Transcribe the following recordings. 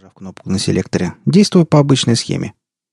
нажав кнопку на селекторе. «Действую по обычной схеме».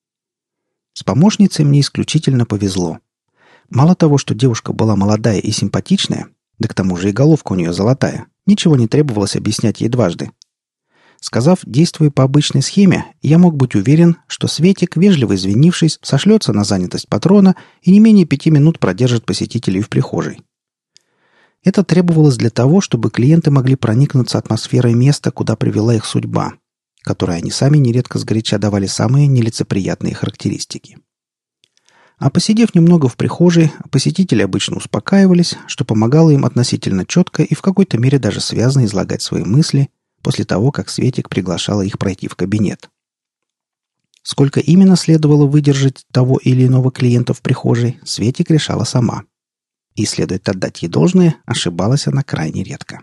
С помощницей мне исключительно повезло. Мало того, что девушка была молодая и симпатичная, да к тому же и головка у нее золотая, ничего не требовалось объяснять ей дважды. Сказав «действуй по обычной схеме», я мог быть уверен, что Светик, вежливо извинившись, сошлется на занятость патрона и не менее 5 минут продержит посетителей в прихожей. Это требовалось для того, чтобы клиенты могли проникнуться атмосферой места, куда привела их судьба, которой они сами нередко сгоряча давали самые нелицеприятные характеристики. А посидев немного в прихожей, посетители обычно успокаивались, что помогало им относительно четко и в какой-то мере даже связно излагать свои мысли после того, как Светик приглашала их пройти в кабинет. Сколько именно следовало выдержать того или иного клиента в прихожей, Светик решала сама. И, следует отдать ей должное, ошибалась она крайне редко.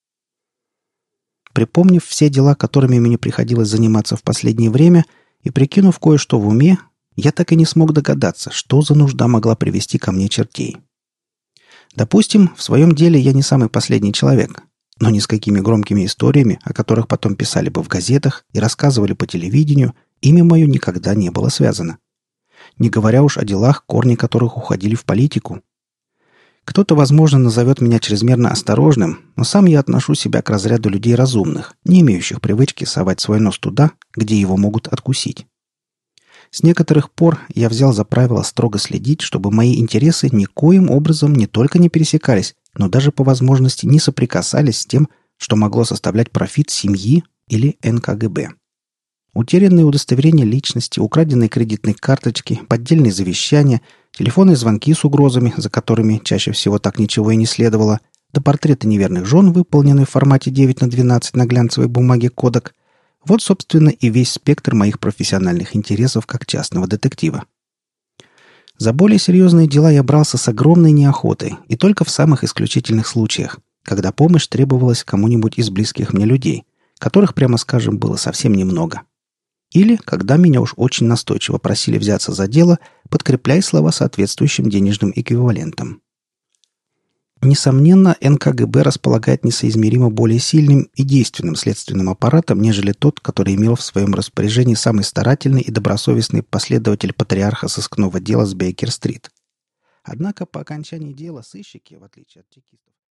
Припомнив все дела, которыми мне приходилось заниматься в последнее время, и прикинув кое-что в уме, я так и не смог догадаться, что за нужда могла привести ко мне чертей. Допустим, в своем деле я не самый последний человек, но ни с какими громкими историями, о которых потом писали бы в газетах и рассказывали по телевидению, имя мое никогда не было связано. Не говоря уж о делах, корни которых уходили в политику. Кто-то, возможно, назовет меня чрезмерно осторожным, но сам я отношу себя к разряду людей разумных, не имеющих привычки совать свой нос туда, где его могут откусить. С некоторых пор я взял за правило строго следить, чтобы мои интересы никоим образом не только не пересекались, но даже по возможности не соприкасались с тем, что могло составлять профит семьи или НКГБ. Утерянные удостоверения личности, украденные кредитные карточки, поддельные завещания, телефонные звонки с угрозами, за которыми чаще всего так ничего и не следовало, до портреты неверных жен, выполненные в формате 9:12 на глянцевой бумаге Kodak. Вот, собственно, и весь спектр моих профессиональных интересов как частного детектива. За более серьезные дела я брался с огромной неохотой и только в самых исключительных случаях, когда помощь требовалась кому-нибудь из близких мне людей, которых, прямо скажем, было совсем немного. Или, когда меня уж очень настойчиво просили взяться за дело, подкрепляя слова соответствующим денежным эквивалентом. Несомненно, НКГБ располагает несоизмеримо более сильным и действенным следственным аппаратом, нежели тот, который имел в своем распоряжении самый старательный и добросовестный последователь патриарха сыскного дела с Бейкер-стрит. Однако по окончании дела сыщики, в отличие от чекистов,